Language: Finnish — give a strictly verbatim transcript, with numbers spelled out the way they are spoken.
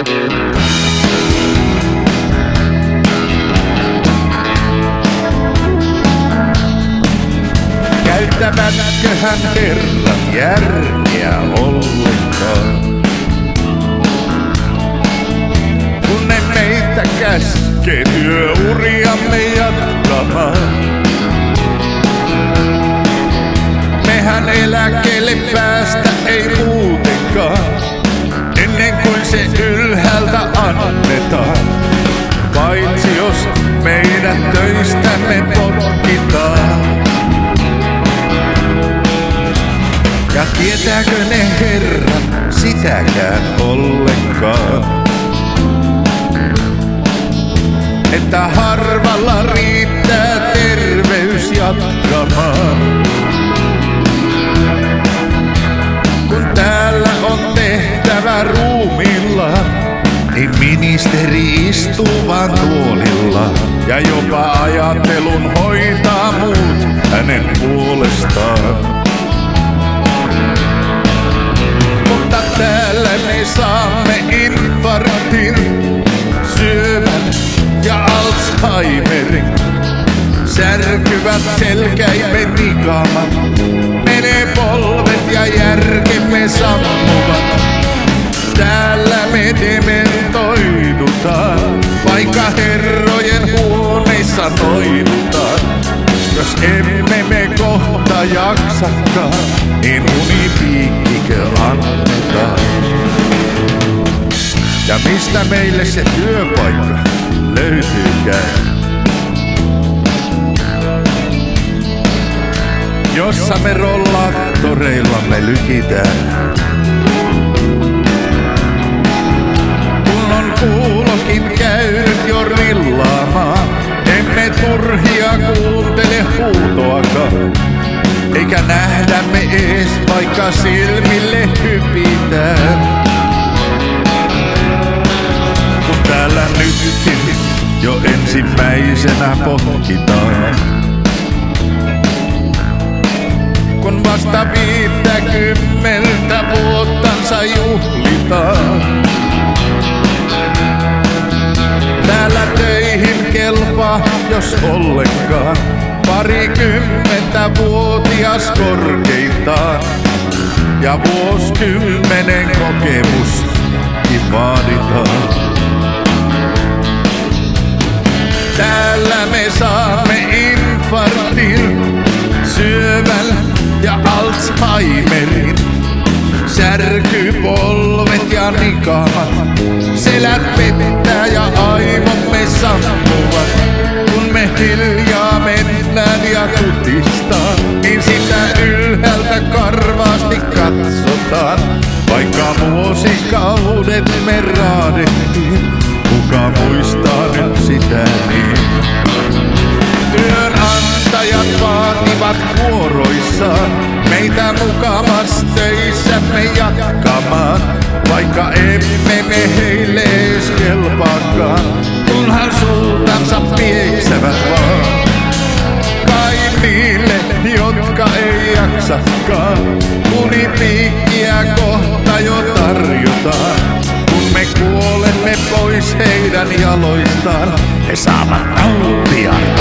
Käyttävätköhän herrat järkeä ollenkaan, kun ne meitä käskee työuriamme jatkamaan. Mehän eläkkeelle päästä ei muutenkaan, ennen kuin se ylhäältä annetaan. Paitsi jos meidän töistämme potkitaan. Ja tietääkö ne herrat sitäkään ollenkaan, että harvalla riittää terveys jatkamaan. Kun täällä on tehtävä ruumillaan, niin ministeri istuu vaan tuolilla ja jopa ajattelun hoitaa muut hänen puolestaan. Mutta täällä me saamme infarktin, syövän ja Alzheimerin. Särkyvät selkäimen nikamat, menee polvet ja järkemme sammuvat. Täällä me dementoidutaan, vaikka herrojen huoneissa noidutaan. Jos emme me kohta jaksakaan, niin unipiikkikö annetaan. Ja mistä meille se työpaikka löytyykään, jossa me rollaattoreilla me lykitään. Kun on kuulokin käynyt jo rillaamaan, emme turhia kuuntele huutoakaan, eikä nähdä me ees vaikka silmille hypitään. Kun täällä nytkin jo ensimmäisenä potkitaan, kun vasta viittäkymmentä vuottansa juhlitaan. Täällä töihin kelpaa, jos ollenkaan, parikymmentä vuotias korkeintaan. Ja vuosikymmenen kokemuskin vaaditaan. Täällä me saamme infarktin, syövän ja Alzheimerin. Särkypolvet ja nikamat, selät pettää ja aivomme sammuvat. Kun me hiljaa mennään ja kutistaan, niin sitä ylhäältä karvaasti katsotaan. Vaikka vuosikaudet me raadettiin, kuka muistaa nyt sitä niin? Työnantajat vaativat vuoroissaan meitä mukamas töissämme jatkamaan, vaikka emme me heille ees kelpaakaan, kunhan suutansa pieksävät vaan. Kai niille, jotka ei jaksakaan, unipiikkiä kohta jo tarjotaan. Kun me kuolemme pois heidän jaloistaan, he saavat nauttia